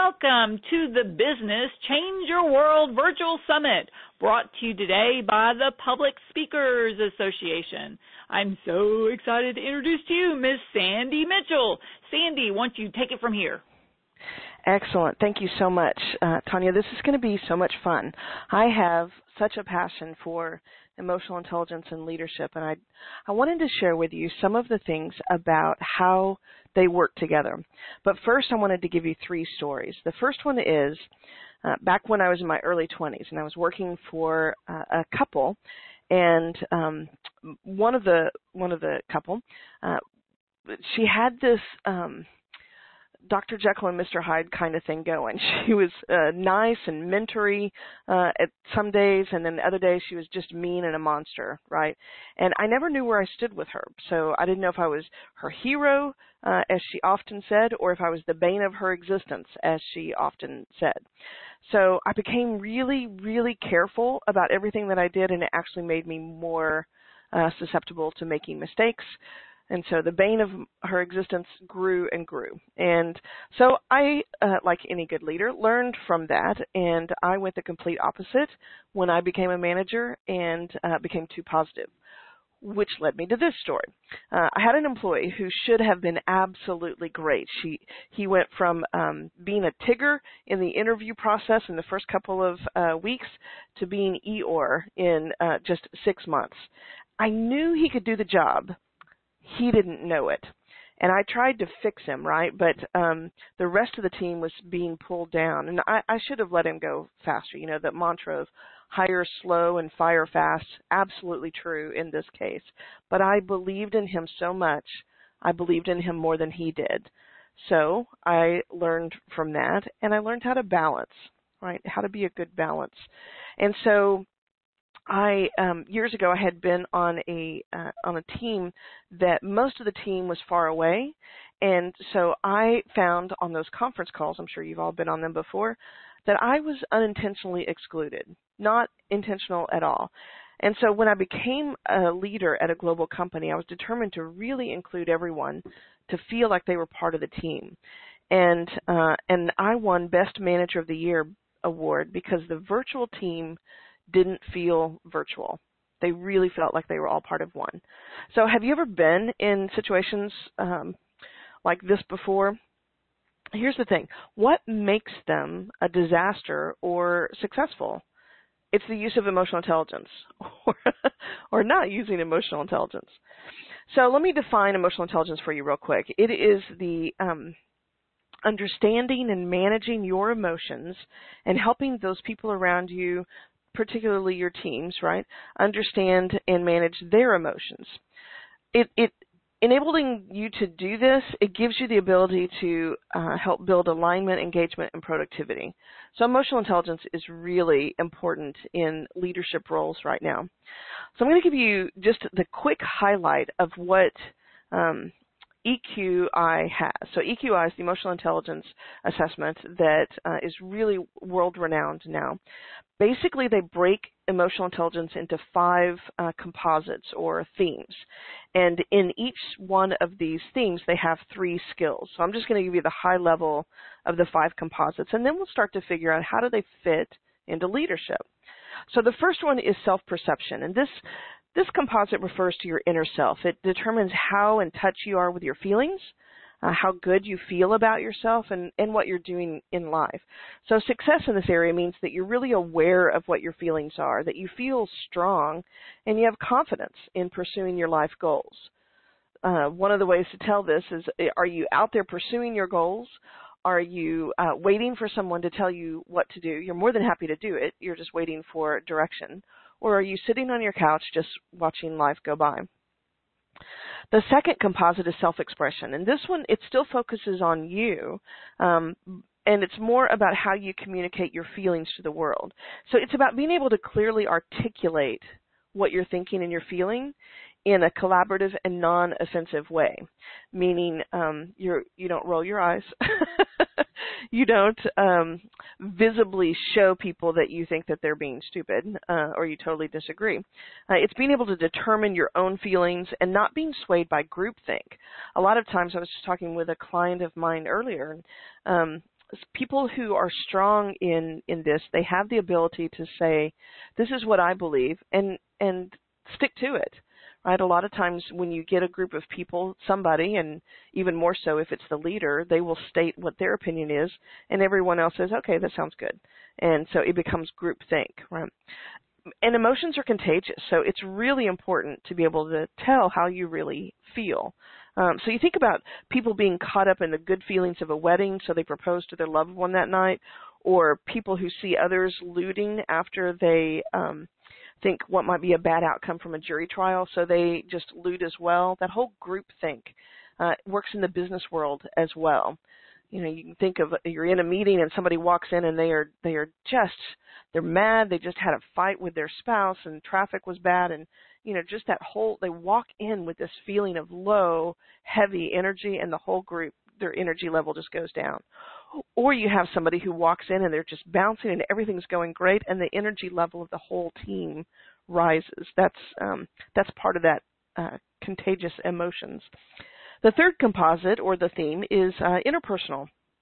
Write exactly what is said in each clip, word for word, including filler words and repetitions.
Welcome to the Business Change Your World Virtual Summit, brought to you today by the Public Speakers Association. I'm so excited to introduce to you Miss Sandy Mitchell. Sandy, why don't you take it from here? Excellent. Thank you so much, uh, Tanya. This is going to be so much fun. I have such a passion for emotional intelligence and leadership, and I, I wanted to share with you some of the things about how they work together. But first, I wanted to give you three stories. The first one is uh, back when I was in my early twenties, and I was working for uh, a couple, and um, one of the one of the couple, uh, she had this Um, Doctor Jekyll and Mister Hyde kind of thing going. She was uh, nice and mentory uh, at some days, and then other days she was just mean and a monster, right? And I never knew where I stood with her, so I didn't know if I was her hero, uh, as she often said, or if I was the bane of her existence, as she often said. So I became really, really careful about everything that I did, and it actually made me more uh, susceptible to making mistakes. And so the bane of her existence grew and grew. And so I, uh, like any good leader, learned from that, and I went the complete opposite when I became a manager and uh, became too positive, which led me to this story. Uh, I had an employee who should have been absolutely great. She, he went from um, being a Tigger in the interview process in the first couple of uh, weeks to being Eeyore in uh, just six months. I knew he could do the job. He didn't know it. And I tried to fix him, right? But um, the rest of the team was being pulled down. And I, I should have let him go faster. You know, that mantra of hire slow and fire fast, absolutely true in this case. But I believed in him so much. I believed in him more than he did. So I learned from that, and I learned how to balance, right? How to be a good balance. And so I um, years ago I had been on a uh, on a team that most of the team was far away, and so I found on those conference calls, I'm sure you've all been on them before, that I was unintentionally excluded, not intentional at all. And so when I became a leader at a global company, I was determined to really include everyone to feel like they were part of the team, and uh, and I won Best Manager of the Year award because the virtual team didn't feel virtual. They really felt like they were all part of one. So have you ever been in situations um, like this before? Here's the thing. What makes them a disaster or successful? It's the use of emotional intelligence or, or not using emotional intelligence. So let me define emotional intelligence for you real quick. It is the um, understanding and managing your emotions and helping those people around you, particularly your teams, right, understand and manage their emotions. It, it enabling you to do this, it gives you the ability to uh, help build alignment, engagement, and productivity. So emotional intelligence is really important in leadership roles right now. So I'm going to give you just the quick highlight of what um, E Q I has. So E Q I is the emotional intelligence assessment that uh, is really world-renowned now. Basically, they break emotional intelligence into five uh, composites or themes. And in each one of these themes, they have three skills. So I'm just going to give you the high level of the five composites, and then we'll start to figure out how do they fit into leadership. So the first one is self-perception, and this This composite refers to your inner self. It determines how in touch you are with your feelings, uh, how good you feel about yourself, and, and what you're doing in life. So success in this area means that you're really aware of what your feelings are, that you feel strong, and you have confidence in pursuing your life goals. Uh, one of the ways to tell this is, are you out there pursuing your goals? Are you uh, waiting for someone to tell you what to do? You're more than happy to do it. You're just waiting for direction. Or are you sitting on your couch just watching life go by? The second composite is self-expression, and this one, it still focuses on you, um, and it's more about how you communicate your feelings to the world. So it's about being able to clearly articulate what you're thinking and you're feeling in a collaborative and non-offensive way, meaning um, you're, you don't roll your eyes. You don't um, visibly show people that you think that they're being stupid uh, or you totally disagree. Uh, it's being able to determine your own feelings and not being swayed by groupthink. A lot of times, I was just talking with a client of mine earlier, um, people who are strong in, in this, they have the ability to say, this is what I believe, and, and stick to it. Right? A lot of times when you get a group of people, somebody, and even more so if it's the leader, they will state what their opinion is, and everyone else says, okay, that sounds good. And so it becomes groupthink, right? And emotions are contagious, so it's really important to be able to tell how you really feel. Um, so you think about people being caught up in the good feelings of a wedding, so they propose to their loved one that night, or people who see others looting after they um, think what might be a bad outcome from a jury trial, so they just loot as well. That whole groupthink uh, works in the business world as well. You know, you can think of you're in a meeting and somebody walks in and they are they are just they're mad. They just had a fight with their spouse and traffic was bad, and you know, just that whole they walk in with this feeling of low, heavy energy, and the whole group, their energy level just goes down. Or you have somebody who walks in and they're just bouncing and everything's going great, and the energy level of the whole team rises. That's um, that's part of that uh, contagious emotions. The third composite, or the theme, is uh, interpersonal.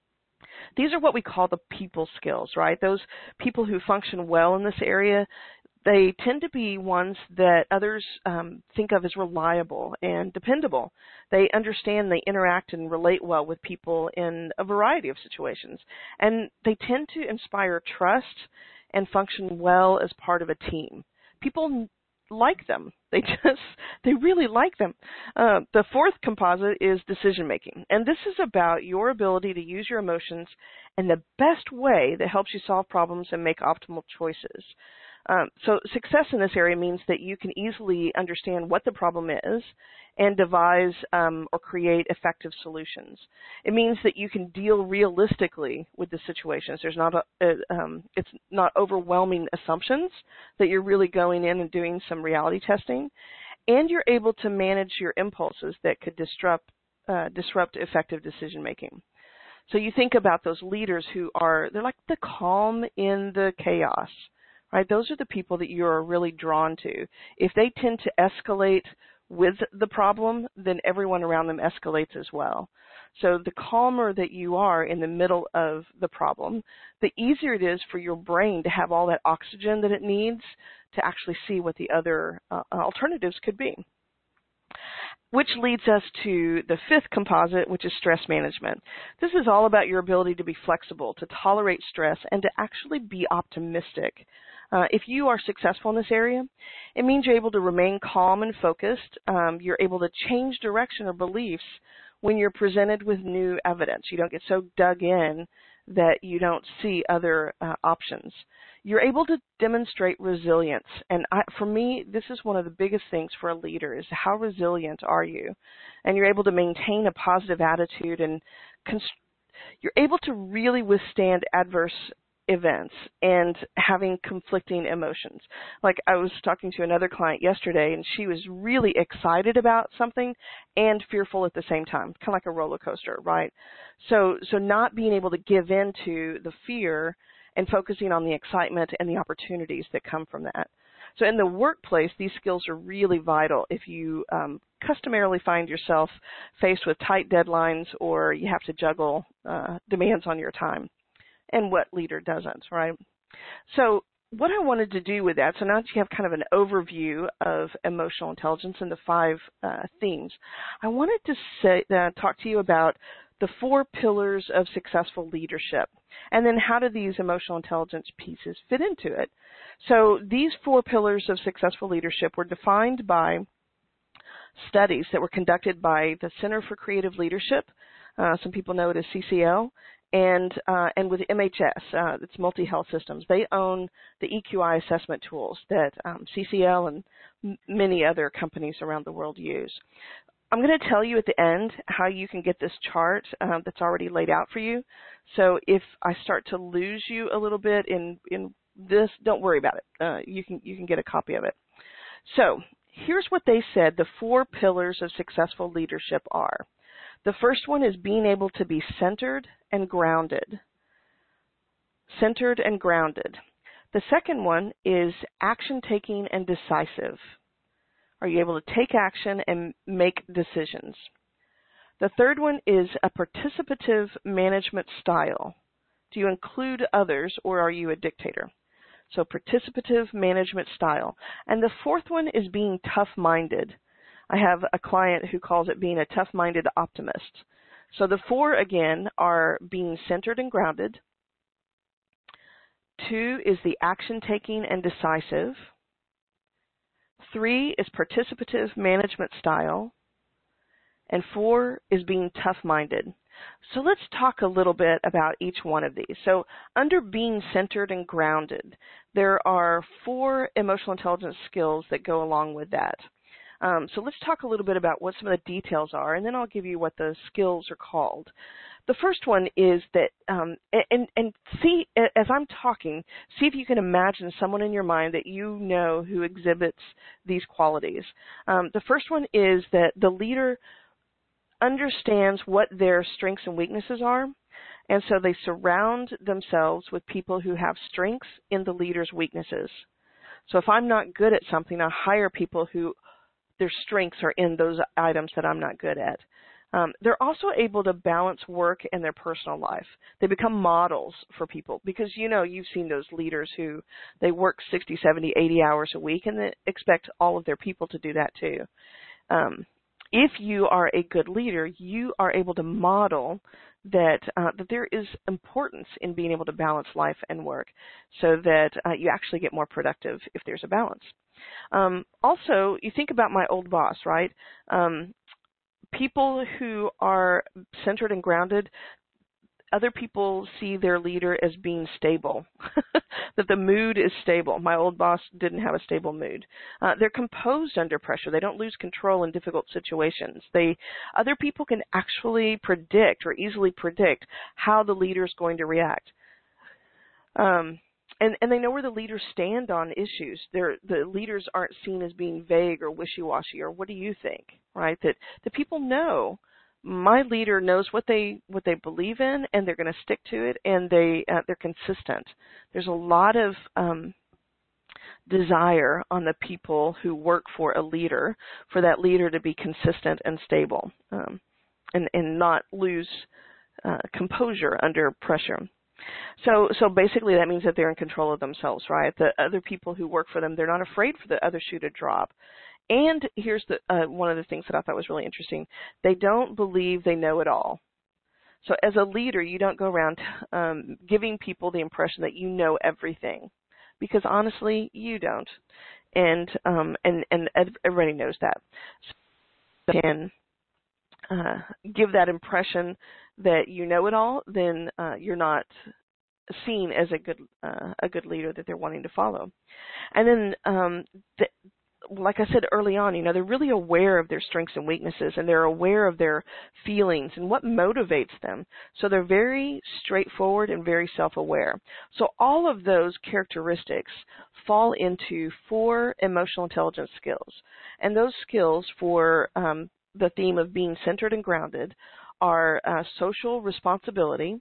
These are what we call the people skills, right? Those people who function well in this area, they tend to be ones that others um, think of as reliable and dependable. They understand, they interact and relate well with people in a variety of situations. And they tend to inspire trust and function well as part of a team. People like them. They just, they really like them. Uh, the fourth composite is decision making. And this is about your ability to use your emotions in the best way that helps you solve problems and make optimal choices. Um, so success in this area means that you can easily understand what the problem is and devise um, or create effective solutions. It means that you can deal realistically with the situations. There's not a, a um, it's not overwhelming assumptions, that you're really going in and doing some reality testing, and you're able to manage your impulses that could disrupt uh, disrupt effective decision making. So you think about those leaders who are, they're like the calm in the chaos. Right? Those are the people that you're really drawn to. If they tend to escalate with the problem, then everyone around them escalates as well. So the calmer that you are in the middle of the problem, the easier it is for your brain to have all that oxygen that it needs to actually see what the other uh, alternatives could be. Which leads us to the fifth composite, which is stress management. This is all about your ability to be flexible, to tolerate stress, and to actually be optimistic. Uh, if you are successful in this area, it means you're able to remain calm and focused. Um, you're able to change direction or beliefs when you're presented with new evidence. You don't get so dug in that you don't see other uh, options. You're able to demonstrate resilience. And I, for me, this is one of the biggest things for a leader is how resilient are you? And you're able to maintain a positive attitude, and const- you're able to really withstand adverse events and having conflicting emotions. Like I was talking to another client yesterday, and she was really excited about something and fearful at the same time, kind of like a roller coaster, right? So, so not being able to give in to the fear and focusing on the excitement and the opportunities that come from that. So in the workplace, these skills are really vital if you um, customarily find yourself faced with tight deadlines or you have to juggle uh, demands on your time. And what leader doesn't, right? So what I wanted to do with that, so now that you have kind of an overview of emotional intelligence and the five uh, themes, I wanted to say, uh, talk to you about the four pillars of successful leadership, and then how do these emotional intelligence pieces fit into it. So these four pillars of successful leadership were defined by studies that were conducted by the Center for Creative Leadership. Uh, some people know it as C C L. And uh, and with M H S, uh, it's Multi-Health Systems. They own the E Q I assessment tools that um, C C L and m- many other companies around the world use. I'm going to tell you at the end how you can get this chart um, that's already laid out for you. So if I start to lose you a little bit in in this, don't worry about it. Uh, you can you can get a copy of it. So here's what they said the four pillars of successful leadership are. The first one is being able to be centered and grounded. Centered and grounded. The second one is action-taking and decisive. Are you able to take action and make decisions? The third one is a participative management style. Do you include others, or are you a dictator? So participative management style. And the fourth one is being tough-minded. I have a client who calls it being a tough-minded optimist. So the four, again, are being centered and grounded. Two is the action-taking and decisive. Three is participative management style. And four is being tough-minded. So let's talk a little bit about each one of these. So under being centered and grounded, there are four emotional intelligence skills that go along with that. Um, so let's talk a little bit about what some of the details are, and then I'll give you what the skills are called. The first one is that, um, and, and see, as I'm talking, see if you can imagine someone in your mind that you know who exhibits these qualities. Um, the first one is that the leader understands what their strengths and weaknesses are, and so they surround themselves with people who have strengths in the leader's weaknesses. So if I'm not good at something, I hire people who their strengths are in those items that I'm not good at. Um, they're also able to balance work and their personal life. They become models for people because, you know, you've seen those leaders who they work sixty, seventy, eighty hours a week, and they expect all of their people to do that too. Um, If you are a good leader, you are able to model that uh, that there is importance in being able to balance life and work so that uh, you actually get more productive if there's a balance. Um, also, you think about my old boss, right? Um, people who are centered and grounded, other people see their leader as being stable, that the mood is stable. My old boss didn't have a stable mood. Uh, they're composed under pressure. They don't lose control in difficult situations. They, other people can actually predict or easily predict how the leader is going to react. Um, and, and they know where the leaders stand on issues. They're, the leaders aren't seen as being vague or wishy-washy or what do you think, right? That the people know my leader knows what they what they believe in, and they're going to stick to it, and they uh, they're consistent. There's a lot of um, desire on the people who work for a leader for that leader to be consistent and stable, um, and and not lose uh, composure under pressure. So so basically that means that they're in control of themselves, right? The other people who work for them, they're not afraid for the other shoe to drop. And here's the, uh, one of the things that I thought was really interesting. They don't believe they know it all. So as a leader, you don't go around um, giving people the impression that you know everything, because honestly, you don't. And um, and and everybody knows that. So if you can uh, give that impression that you know it all, then uh, you're not seen as a good uh, a good leader that they're wanting to follow. And then um, the, like I said early on, you know, they're really aware of their strengths and weaknesses, and they're aware of their feelings and what motivates them. So they're very straightforward and very self-aware. So all of those characteristics fall into four emotional intelligence skills. And those skills for um, the theme of being centered and grounded are uh, social responsibility,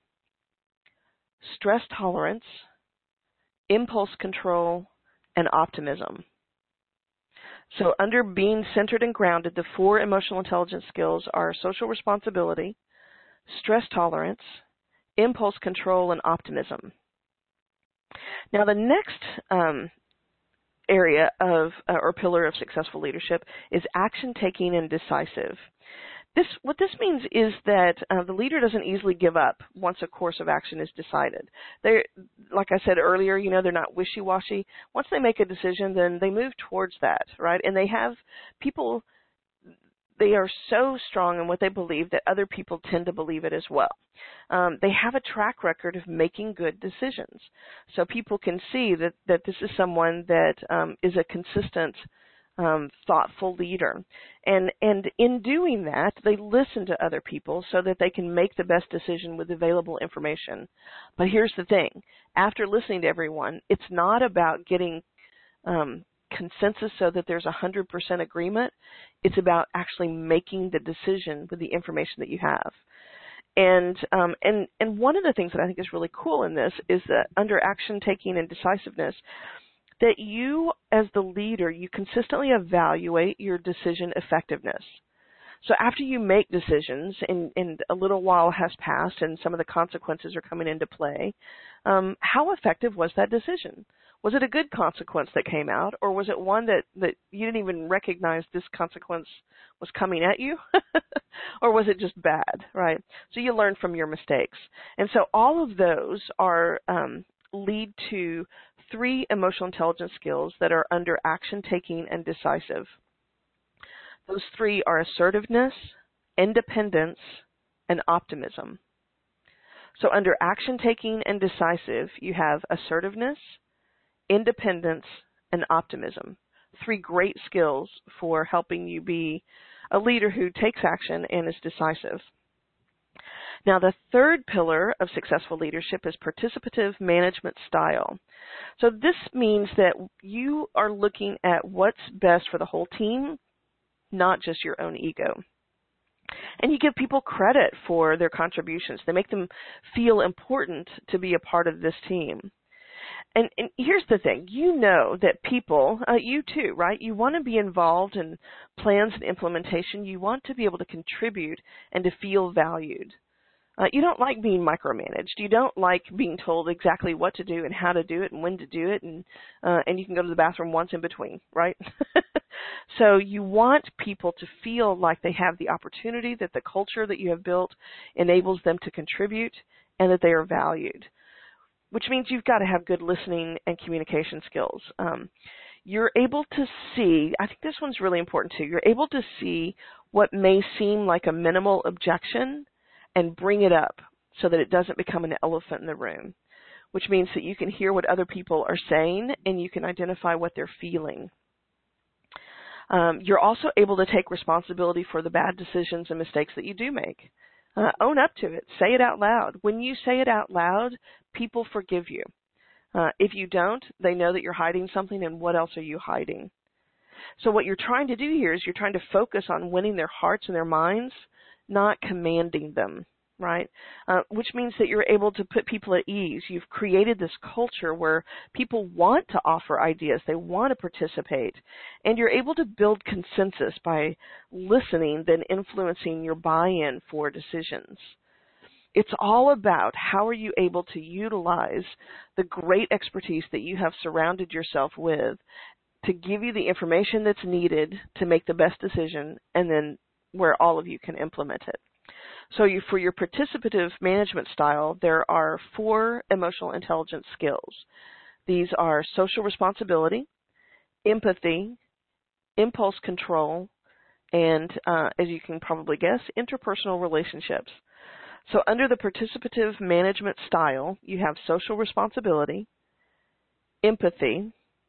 stress tolerance, impulse control, and optimism. So under being centered and grounded, the four emotional intelligence skills are social responsibility, stress tolerance, impulse control, and optimism. Now the next um, area of, uh, or pillar of successful leadership is action taking and decisive. This, what this means is that uh, the leader doesn't easily give up once a course of action is decided. They're, like I said earlier, you know, they're not wishy-washy. Once they make a decision, then they move towards that, right? And they have people, they are so strong in what they believe that other people tend to believe it as well. Um, they have a track record of making good decisions. So people can see that, that this is someone that um, is a consistent Um, thoughtful leader. And and in doing that, they listen to other people so that they can make the best decision with available information. But here's the thing. After listening to everyone, it's not about getting um, consensus so that there's one hundred percent agreement. It's about actually making the decision with the information that you have. And um, and and one of the things that I think is really cool in this is that under action taking and decisiveness, that you, as the leader, you consistently evaluate your decision effectiveness. So after you make decisions and, and a little while has passed and some of the consequences are coming into play, um, how effective was that decision? Was it a good consequence that came out, or was it one that, that you didn't even recognize this consequence was coming at you? Or was it just bad, right? So you learn from your mistakes. And so all of those are um, lead to three emotional intelligence skills that are under action taking and decisive. Those three are assertiveness, independence, and optimism. So under action taking and decisive, you have assertiveness, independence, and optimism. Three great skills for helping you be a leader who takes action and is decisive. Now, the third pillar of successful leadership is participative management style. So this means that you are looking at what's best for the whole team, not just your own ego. And you give people credit for their contributions. They make them feel important to be a part of this team. And, and here's the thing, you know that people, uh, you too, right? You want to be involved in plans and implementation. You want to be able to contribute and to feel valued. Uh, you don't like being micromanaged. You don't like being told exactly what to do and how to do it and when to do it, and uh, and you can go to the bathroom once in between, right? So you want people to feel like they have the opportunity, that the culture that you have built enables them to contribute, and that they are valued, which means you've got to have good listening and communication skills. Um, you're able to see, I think this one's really important too, you're able to see what may seem like a minimal objection and bring it up so that it doesn't become an elephant in the room, which means that you can hear what other people are saying and you can identify what they're feeling. Um, you're also able to take responsibility for the bad decisions and mistakes that you do make. Uh, own up to it. Say it out loud. When you say it out loud, people forgive you. Uh, if you don't, they know that you're hiding something, and what else are you hiding? So what you're trying to do here is you're trying to focus on winning their hearts and their minds, not commanding them, right? Uh, which means that you're able to put people at ease. You've created this culture where people want to offer ideas. They want to participate. And you're able to build consensus by listening, then influencing your buy-in for decisions. It's all about how are you able to utilize the great expertise that you have surrounded yourself with to give you the information that's needed to make the best decision, and then where all of you can implement it. So you, for your participative management style, there are four emotional intelligence skills. These are social responsibility, empathy, impulse control, and, uh, as you can probably guess, interpersonal relationships. So under the participative management style, you have social responsibility, empathy,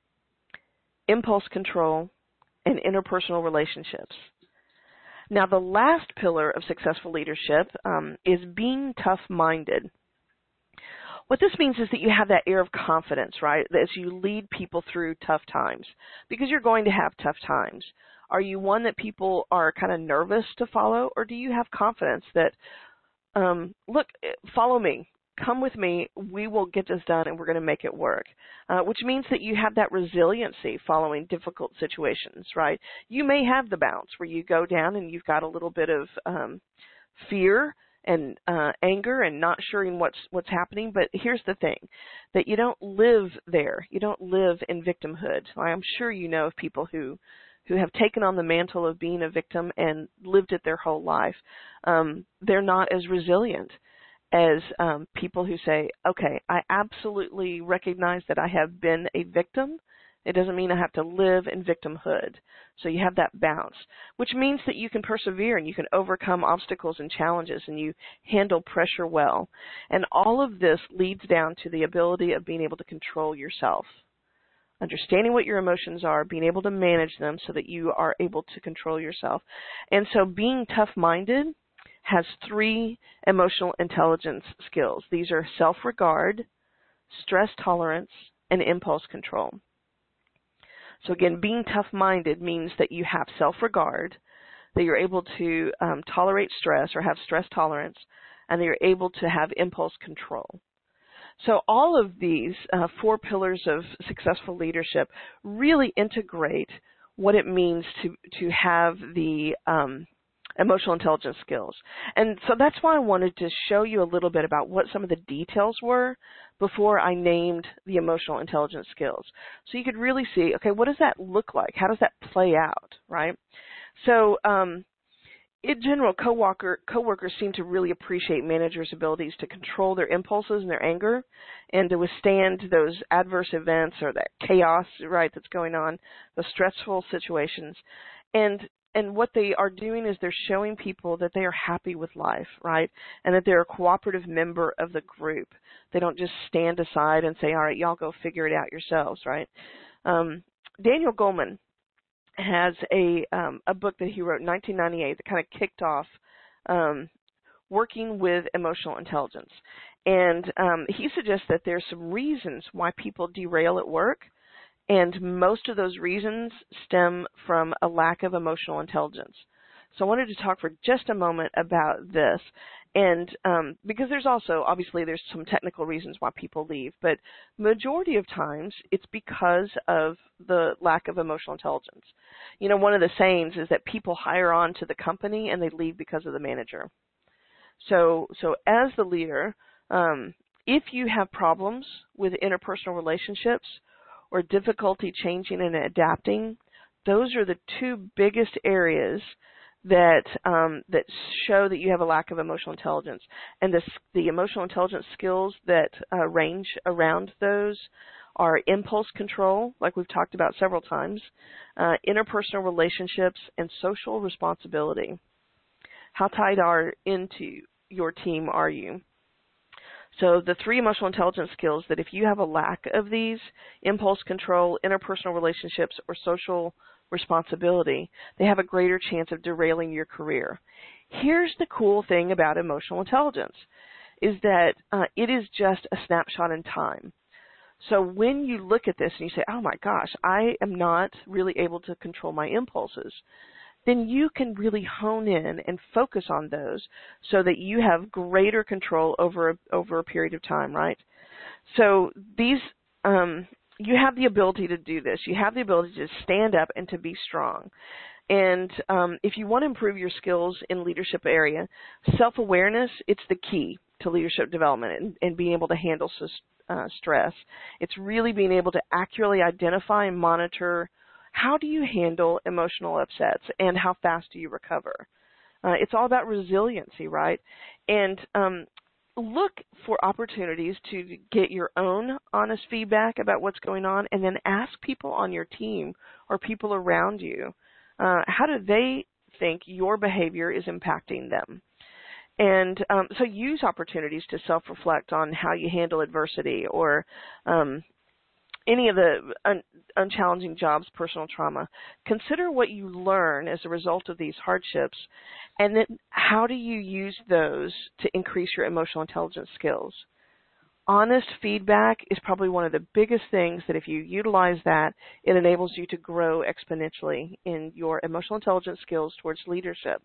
impulse control, and interpersonal relationships. Now, the last pillar of successful leadership um, is being tough-minded. What this means is that you have that air of confidence, right, as you lead people through tough times, because you're going to have tough times. Are you one that people are kind of nervous to follow, or do you have confidence that, um, look, follow me, come with me, we will get this done, and we're going to make it work, uh, which means that you have that resiliency following difficult situations, right? You may have the bounce where you go down and you've got a little bit of um, fear and uh, anger and not sure what's what's happening, but here's the thing, that you don't live there. You don't live in victimhood. I'm sure you know of people who who have taken on the mantle of being a victim and lived it their whole life. Um, they're not as resilient as um, people who say, okay, I absolutely recognize that I have been a victim. It doesn't mean I have to live in victimhood. So you have that bounce, which means that you can persevere and you can overcome obstacles and challenges and you handle pressure well. And all of this leads down to the ability of being able to control yourself, understanding what your emotions are, being able to manage them so that you are able to control yourself. And so being tough-minded has three emotional intelligence skills. These are self-regard, stress tolerance, and impulse control. So again, being tough-minded means that you have self-regard, that you're able to um, tolerate stress or have stress tolerance, and that you're able to have impulse control. So all of these uh, four pillars of successful leadership really integrate what it means to, to have the um, emotional intelligence skills. And so that's why I wanted to show you a little bit about what some of the details were before I named the emotional intelligence skills. So you could really see, okay, what does that look like? How does that play out, right? So um, in general, coworker, coworkers seem to really appreciate managers' abilities to control their impulses and their anger and to withstand those adverse events or that chaos, right, that's going on, the stressful situations. And And what they are doing is they're showing people that they are happy with life, right, and that they're a cooperative member of the group. They don't just stand aside and say, all right, y'all go figure it out yourselves, right? Um, Daniel Goleman has a um, a book that he wrote in nineteen ninety-eight that kind of kicked off um, working with emotional intelligence. And um, he suggests that there's some reasons why people derail at work. And most of those reasons stem from a lack of emotional intelligence. So I wanted to talk for just a moment about this. And um, because there's also, obviously, there's some technical reasons why people leave. But majority of times, it's because of the lack of emotional intelligence. You know, one of the sayings is that people hire on to the company and they leave because of the manager. So, so as the leader, um, if you have problems with interpersonal relationships, or difficulty changing and adapting, those are the two biggest areas that um, that show that you have a lack of emotional intelligence. And the, the emotional intelligence skills that uh, range around those are impulse control, like we've talked about several times, uh, interpersonal relationships, and social responsibility. How tied are into your team are you? So the three emotional intelligence skills that if you have a lack of these, impulse control, interpersonal relationships, or social responsibility, they have a greater chance of derailing your career. Here's the cool thing about emotional intelligence, is that uh, it is just a snapshot in time. So when you look at this and you say, oh my gosh, I am not really able to control my impulses, then you can really hone in and focus on those so that you have greater control over a, over a period of time, right? So these, um, you have the ability to do this. You have the ability to stand up and to be strong. And um, if you want to improve your skills in leadership area, self-awareness, it's the key to leadership development and, and being able to handle uh, stress. It's really being able to accurately identify and monitor how do you handle emotional upsets and how fast do you recover. Uh, it's all about resiliency, right? And um, look for opportunities to get your own honest feedback about what's going on, and then ask people on your team or people around you, uh, how do they think your behavior is impacting them? And um, so use opportunities to self-reflect on how you handle adversity or um, any of the un- unchallenging jobs, personal trauma. Consider what you learn as a result of these hardships, and then how do you use those to increase your emotional intelligence skills. Honest feedback is probably one of the biggest things that if you utilize that, it enables you to grow exponentially in your emotional intelligence skills towards leadership.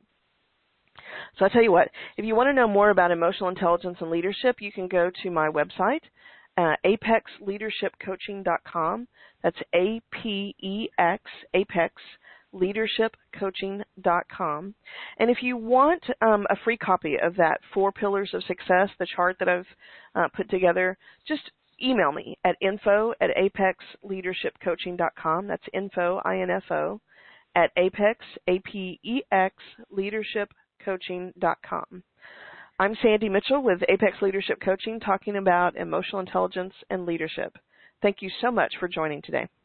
So I'll tell you what, if you want to know more about emotional intelligence and leadership, you can go to my website, Uh, apex leadership coaching dot com. That's A P E X, apex leadership coaching dot com. And if you want um, a free copy of that Four Pillars of Success, the chart that I've uh, put together, just email me at info at apex leadership coaching dot com. That's info, I N F O, at apex, A P E X, leadership coaching dot com. I'm Sandy Mitchell with Apex Leadership Coaching, talking about emotional intelligence and leadership. Thank you so much for joining today.